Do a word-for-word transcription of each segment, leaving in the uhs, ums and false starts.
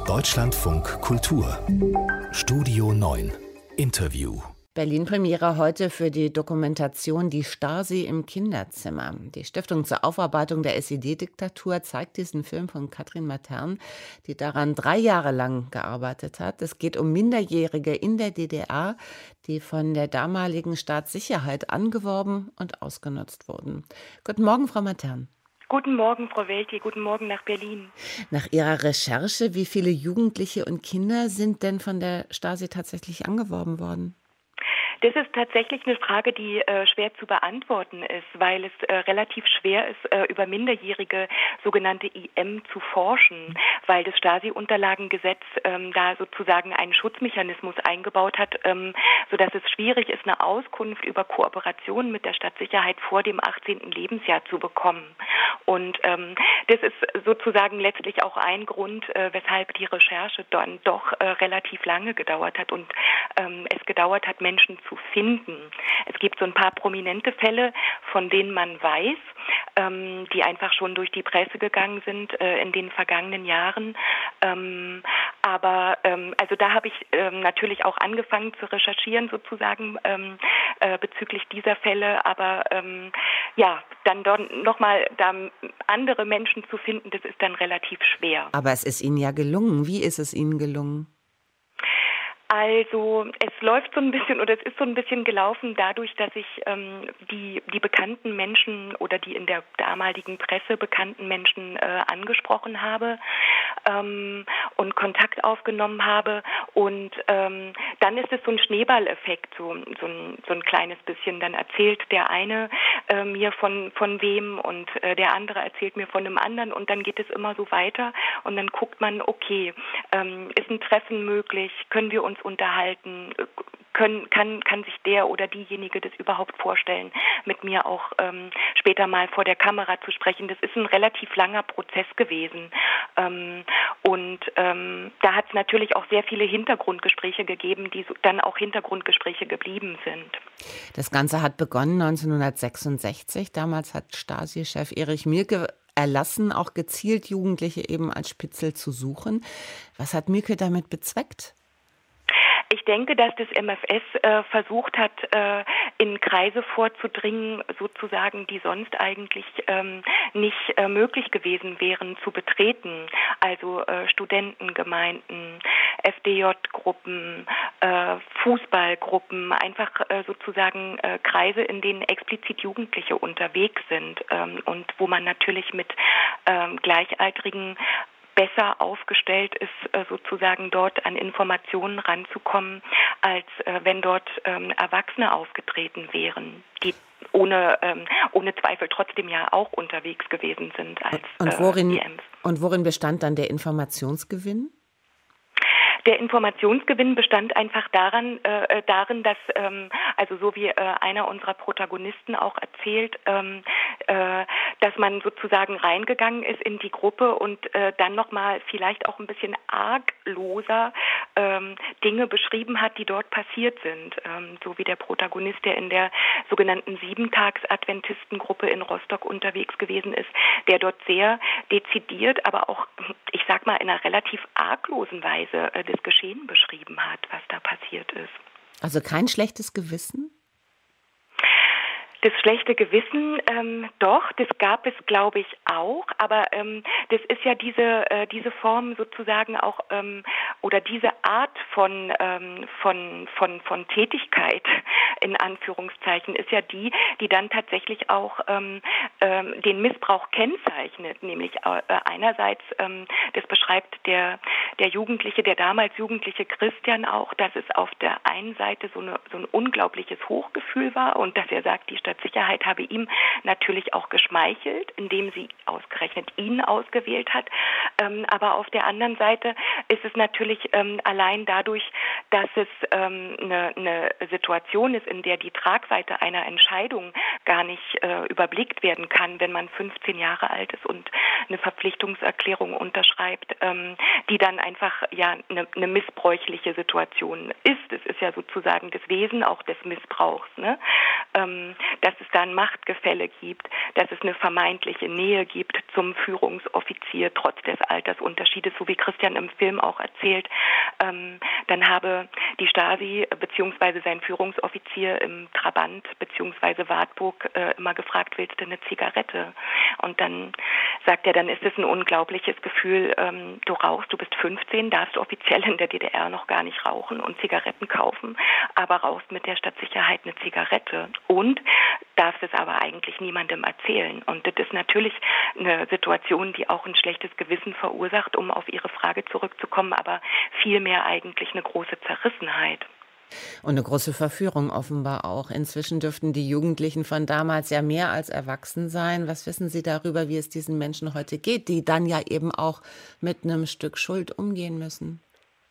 Deutschlandfunk Kultur Studio neun Interview. Berlin-Premiere heute für die Dokumentation Die Stasi im Kinderzimmer. Die Stiftung zur Aufarbeitung der S E D-Diktatur zeigt diesen Film von Katrin Matern, die daran drei Jahre lang gearbeitet hat. Es geht um Minderjährige in der D D R, die von der damaligen Staatssicherheit angeworben und ausgenutzt wurden. Guten Morgen, Frau Matern. Guten Morgen, Frau Welti. Guten Morgen nach Berlin. Nach Ihrer Recherche, wie viele Jugendliche und Kinder sind denn von der Stasi tatsächlich angeworben worden? Das ist tatsächlich eine Frage, die äh, schwer zu beantworten ist, weil es äh, relativ schwer ist, äh, über minderjährige sogenannte I M zu forschen, weil das Stasi-Unterlagengesetz ähm, da sozusagen einen Schutzmechanismus eingebaut hat, ähm, sodass es schwierig ist, eine Auskunft über Kooperation mit der Stadtsicherheit vor dem achtzehnten Lebensjahr zu bekommen. Und ähm, das ist sozusagen letztlich auch ein Grund, äh, weshalb die Recherche dann doch äh, relativ lange gedauert hat und ähm, es gedauert hat, Menschen zu finden. Es gibt so ein paar prominente Fälle, von denen man weiß, ähm, die einfach schon durch die Presse gegangen sind äh, in den vergangenen Jahren. Ähm, aber ähm, also da habe ich ähm, natürlich auch angefangen zu recherchieren sozusagen ähm, äh, bezüglich dieser Fälle. Aber ähm, ja, dann dort nochmal da andere Menschen zu finden, das ist dann relativ schwer. Aber es ist Ihnen ja gelungen. Wie ist es Ihnen gelungen? Also es läuft so ein bisschen oder es ist so ein bisschen gelaufen dadurch, dass ich ähm, die die bekannten Menschen oder die in der damaligen Presse bekannten Menschen äh, angesprochen habe ähm, und Kontakt aufgenommen habe und ähm, dann ist es so ein Schneeballeffekt, so, so, ein, so ein kleines bisschen. Dann erzählt der eine äh, mir von von wem und äh, der andere erzählt mir von einem anderen und dann geht es immer so weiter und dann guckt man, okay, ähm, ist ein Treffen möglich, können wir uns unterhalten, können, kann, kann sich der oder diejenige das überhaupt vorstellen, mit mir auch ähm, später mal vor der Kamera zu sprechen. Das ist ein relativ langer Prozess gewesen. Ähm, und ähm, da hat es natürlich auch sehr viele Hintergrundgespräche gegeben, die so, dann auch Hintergrundgespräche geblieben sind. Das Ganze hat begonnen neunzehnhundertsechsundsechzig. Damals hat Stasi-Chef Erich Mielke erlassen, auch gezielt Jugendliche eben als Spitzel zu suchen. Was hat Mielke damit bezweckt? Ich denke, dass das M F S äh, versucht hat, äh, in Kreise vorzudringen, sozusagen, die sonst eigentlich ähm, nicht äh, möglich gewesen wären zu betreten. Also äh, Studentengemeinden, F D J-Gruppen, äh, Fußballgruppen, einfach äh, sozusagen äh, Kreise, in denen explizit Jugendliche unterwegs sind ähm, und wo man natürlich mit ähm, Gleichaltrigen besser aufgestellt ist, äh, sozusagen dort an Informationen ranzukommen, als äh, wenn dort ähm, Erwachsene aufgetreten wären, die ohne, ähm, ohne Zweifel trotzdem ja auch unterwegs gewesen sind als und worin, äh, I Ms. Und worin bestand dann der Informationsgewinn? Der Informationsgewinn bestand einfach daran, äh, darin, dass, ähm, also so wie äh, einer unserer Protagonisten auch erzählt, ähm, äh, dass man sozusagen reingegangen ist in die Gruppe und äh, dann nochmal vielleicht auch ein bisschen argloser ähm, Dinge beschrieben hat, die dort passiert sind. Ähm, so wie der Protagonist, der in der sogenannten Siebentags-Adventistengruppe in Rostock unterwegs gewesen ist, der dort sehr dezidiert, aber auch, ich sag mal, in einer relativ arglosen Weise äh, das Geschehen beschrieben hat, was da passiert ist. Also kein schlechtes Gewissen? Das schlechte Gewissen, ähm, doch, das gab es, glaube ich, auch. Aber ähm, das ist ja diese äh, diese Form sozusagen auch ähm, oder diese Art von ähm, von von von Tätigkeit in Anführungszeichen ist ja die, die dann tatsächlich auch ähm, ähm, den Missbrauch kennzeichnet. Nämlich äh, einerseits, ähm, das beschreibt der der Jugendliche, der damals jugendliche Christian auch, dass es auf der einen Seite so eine so ein unglaubliches Hochgefühl war und dass er sagt, die Stadtsicherheit habe ihm natürlich auch geschmeichelt, indem sie ausgerechnet ihn ausgewählt hat. Ähm, aber auf der anderen Seite ist es natürlich ähm, allein dadurch, dass es ähm, eine, eine Situation ist, in der die Tragweite einer Entscheidung gar nicht äh, überblickt werden kann, wenn man fünfzehn Jahre alt ist und eine Verpflichtungserklärung unterschreibt, ähm, die dann einfach ja eine, eine missbräuchliche Situation ist. Es ist ja sozusagen das Wesen auch des Missbrauchs, ne? Ähm, dass es da ein Machtgefälle gibt, dass es eine vermeintliche Nähe gibt zum Führungsoffizier trotz des Altersunterschiedes, so wie Christian im Film auch erzählt. Ähm, dann habe die Stasi bzw. sein Führungsoffizier im Trabant bzw. Wartburg äh, immer gefragt, willst du eine Zigarette? Und dann sagt er, dann ist es ein unglaubliches Gefühl, ähm, du rauchst, du bist fünfzehn, darfst offiziell in der D D R noch gar nicht rauchen und Zigaretten kaufen, aber rauchst mit der Stadtsicherheit eine Zigarette und darfst es aber eigentlich niemandem erzählen. Und das ist natürlich eine Situation, die auch ein schlechtes Gewissen verursacht, um auf Ihre Frage zurückzukommen, aber vielmehr eigentlich eine große Zerrissenheit. Und eine große Verführung offenbar auch. Inzwischen dürften die Jugendlichen von damals ja mehr als erwachsen sein. Was wissen Sie darüber, wie es diesen Menschen heute geht, die dann ja eben auch mit einem Stück Schuld umgehen müssen?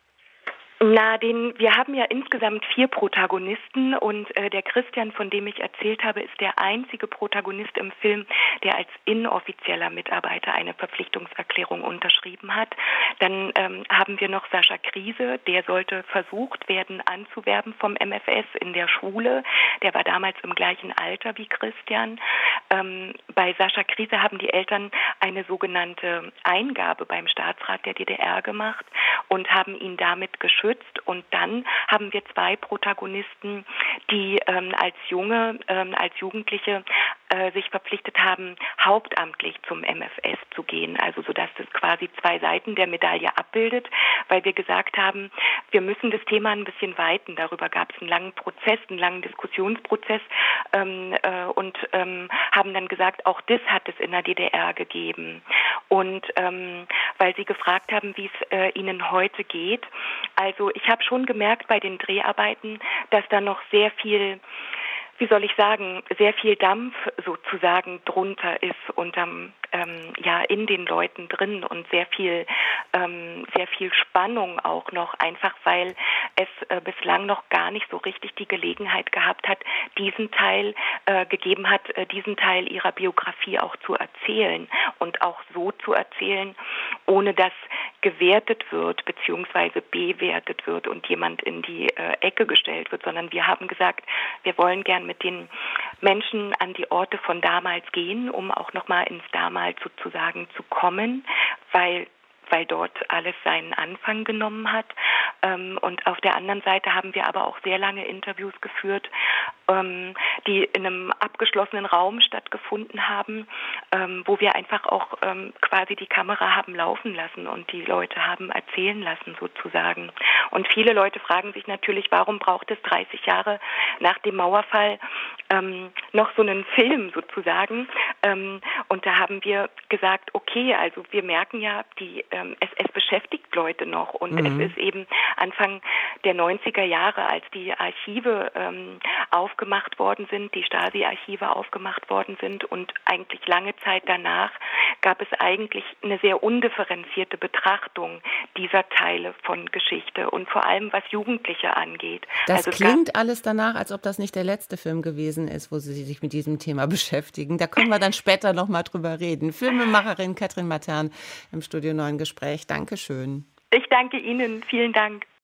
Na, den, wir haben ja insgesamt vier Protagonisten und äh, der Christian, von dem ich erzählt habe, ist der einzige Protagonist im Film, der als inoffizieller Mitarbeiter eine Verpflichtungserklärung unterschrieben hat. Dann ähm, haben wir noch Sascha Kriese, der sollte versucht werden anzuwerben vom M F S in der Schule. Der war damals im gleichen Alter wie Christian. Ähm, bei Sascha Kriese haben die Eltern eine sogenannte Eingabe beim Staatsrat der D D R gemacht und haben ihn damit geschützt. Und dann haben wir zwei Protagonisten, die ähm, als Junge, ähm, als Jugendliche äh, sich verpflichtet haben, hauptamtlich zum M F S zu gehen. Also sodass das quasi zwei Seiten der Medaille abbildet, weil wir gesagt haben, wir müssen das Thema ein bisschen weiten. Darüber gab es einen langen Prozess, einen langen Diskussionsprozess ähm, äh, und ähm, haben dann gesagt, auch das hat es in der D D R gegeben. Und ähm, weil Sie gefragt haben, wie es äh, Ihnen heute geht, also ich habe schon gemerkt bei den Dreharbeiten, dass da noch sehr viel, wie soll ich sagen, sehr viel Dampf sozusagen drunter ist unterm, ähm, ja, in den Leuten drin und sehr viel, ähm, sehr viel Spannung auch noch, einfach weil es äh, bislang noch gar nicht so richtig die Gelegenheit gehabt hat, diesen Teil äh, gegeben hat, äh, diesen Teil ihrer Biografie auch zu erzählen und auch so zu erzählen, ohne dass gewertet wird beziehungsweise bewertet wird und jemand in die äh, Ecke gestellt wird, sondern wir haben gesagt, wir wollen gern mit den Menschen an die Orte von damals gehen, um auch nochmal ins Damals sozusagen zu kommen, weil weil dort alles seinen Anfang genommen hat. Ähm, und auf der anderen Seite haben wir aber auch sehr lange Interviews geführt, ähm, die in einem abgeschlossenen Raum stattgefunden haben, ähm, wo wir einfach auch ähm, quasi die Kamera haben laufen lassen und die Leute haben erzählen lassen sozusagen. Und viele Leute fragen sich natürlich, warum braucht es dreißig Jahre nach dem Mauerfall ähm, noch so einen Film sozusagen? Ähm, und da haben wir gesagt, okay, also wir merken ja, die ähm, es, es beschäftigt Leute noch und mhm. es ist eben Anfang der neunziger Jahre, als die Archive ähm, aufgemacht worden sind, die Stasi-Archive aufgemacht worden sind und eigentlich lange Zeit danach gab es eigentlich eine sehr undifferenzierte Betrachtung dieser Teile von Geschichte und vor allem was Jugendliche angeht. Das also klingt alles danach, als ob das nicht der letzte Film gewesen ist, wo Sie sich mit diesem Thema beschäftigen. Da können wir dann später noch mal drüber reden. Filmemacherin Katrin Matern im Studio neun Gespräch. Dankeschön. Ich danke Ihnen. Vielen Dank.